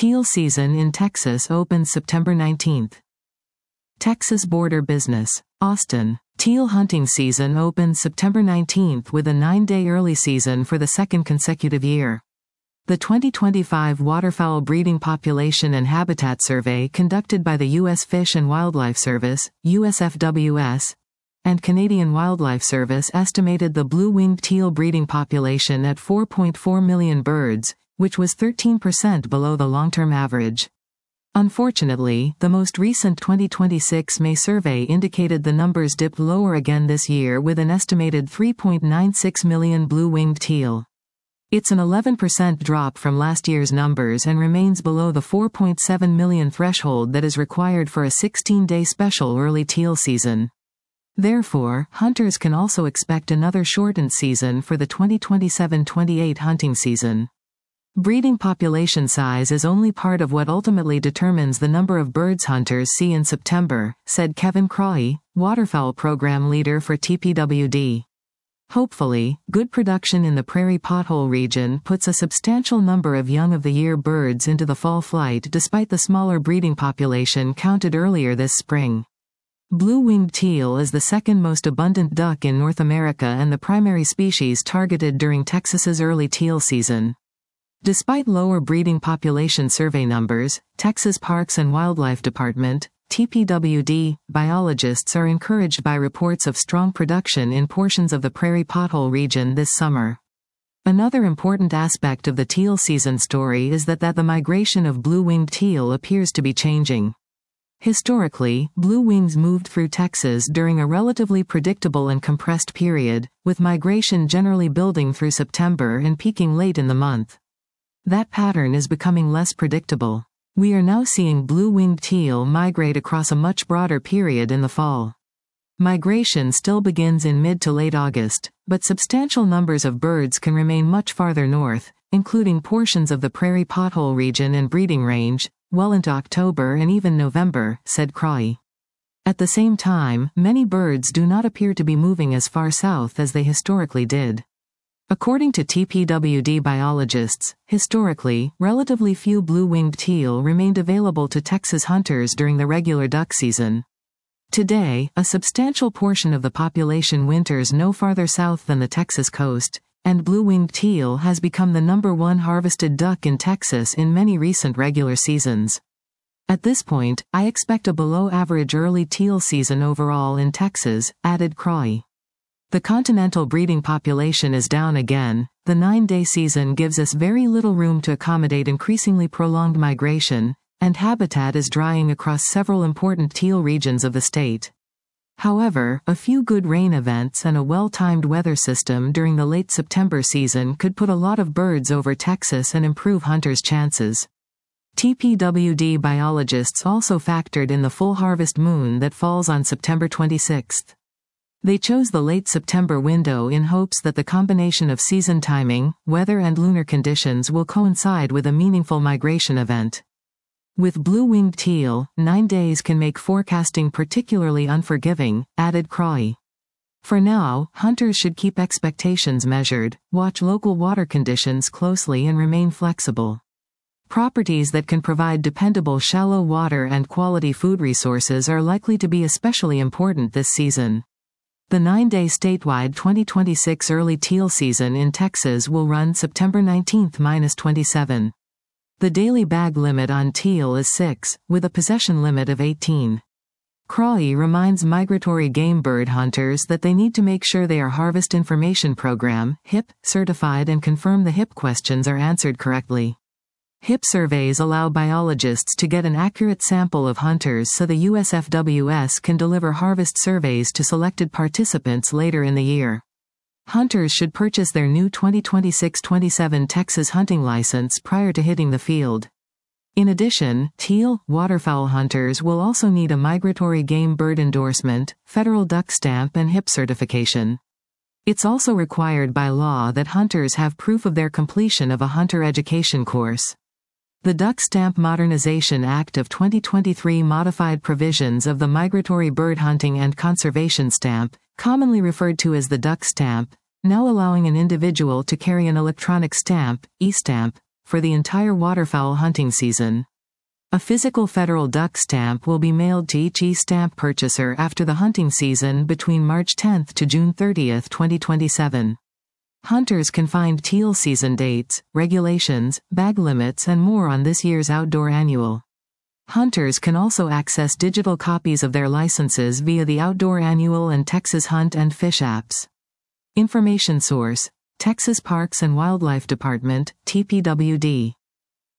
Teal season in Texas opens September 19th. Texas Border Business, Austin. Teal hunting season opens September 19th with a 9-day early season for the second consecutive year. The 2025 Waterfowl Breeding Population and Habitat Survey conducted by the U.S. Fish and Wildlife Service, USFWS, and Canadian Wildlife Service estimated the blue-winged teal breeding population at 4.4 million birds, which was 13% below the long-term average. Unfortunately, the most recent 2026 May survey indicated the numbers dipped lower again this year with an estimated 3.96 million blue-winged teal. It's an 11% drop from last year's numbers and remains below the 4.7 million threshold that is required for a 16-day special early teal season. Therefore, hunters can also expect another shortened season for the 2027-28 hunting season. Breeding population size is only part of what ultimately determines the number of birds hunters see in September, said Kevin Crawley, waterfowl program leader for TPWD. Hopefully, good production in the prairie pothole region puts a substantial number of young-of-the-year birds into the fall flight despite the smaller breeding population counted earlier this spring. Blue-winged teal is the second most abundant duck in North America and the primary species targeted during Texas's early teal season. Despite lower breeding population survey numbers, Texas Parks and Wildlife Department, TPWD, biologists are encouraged by reports of strong production in portions of the prairie pothole region this summer. Another important aspect of the teal season story is that the migration of blue-winged teal appears to be changing. Historically, blue wings moved through Texas during a relatively predictable and compressed period, with migration generally building through September and peaking late in the month. That pattern is becoming less predictable. We are now seeing blue-winged teal migrate across a much broader period in the fall. Migration still begins in mid to late August, but substantial numbers of birds can remain much farther north, including portions of the prairie pothole region and breeding range, well into October and even November, said Crawley. At the same time, many birds do not appear to be moving as far south as they historically did. According to TPWD biologists, historically, relatively few blue-winged teal remained available to Texas hunters during the regular duck season. Today, a substantial portion of the population winters no farther south than the Texas coast, and blue-winged teal has become the #1 harvested duck in Texas in many recent regular seasons. At this point, I expect a below-average early teal season overall in Texas, added Crawley. The continental breeding population is down again. The 9-day season gives us very little room to accommodate increasingly prolonged migration, and habitat is drying across several important teal regions of the state. However, a few good rain events and a well-timed weather system during the late September season could put a lot of birds over Texas and improve hunters' chances. TPWD biologists also factored in the full harvest moon that falls on September 26th. They chose the late September window in hopes that the combination of season timing, weather and lunar conditions will coincide with a meaningful migration event. With blue-winged teal, 9 days can make forecasting particularly unforgiving, added Crawley. For now, hunters should keep expectations measured, watch local water conditions closely and remain flexible. Properties that can provide dependable shallow water and quality food resources are likely to be especially important this season. The 9-day statewide 2026 early teal season in Texas will run September 19th-27. The daily bag limit on teal is 6, with a possession limit of 18. Crawley reminds migratory game bird hunters that they need to make sure their Harvest Information Program, HIP, certified and confirm the HIP questions are answered correctly. HIP surveys allow biologists to get an accurate sample of hunters so the USFWS can deliver harvest surveys to selected participants later in the year. Hunters should purchase their new 2026-27 Texas hunting license prior to hitting the field. In addition, teal, waterfowl hunters will also need a migratory game bird endorsement, federal duck stamp and HIP certification. It's also required by law that hunters have proof of their completion of a hunter education course. The Duck Stamp Modernization Act of 2023 modified provisions of the Migratory Bird Hunting and Conservation Stamp, commonly referred to as the Duck Stamp, now allowing an individual to carry an electronic stamp, e-stamp, for the entire waterfowl hunting season. A physical federal duck stamp will be mailed to each e-stamp purchaser after the hunting season between March 10 to June 30, 2027. Hunters can find teal season dates, regulations, bag limits and more on this year's Outdoor Annual. Hunters can also access digital copies of their licenses via the Outdoor Annual and Texas Hunt and Fish apps. Information source: Texas Parks and Wildlife Department, TPWD.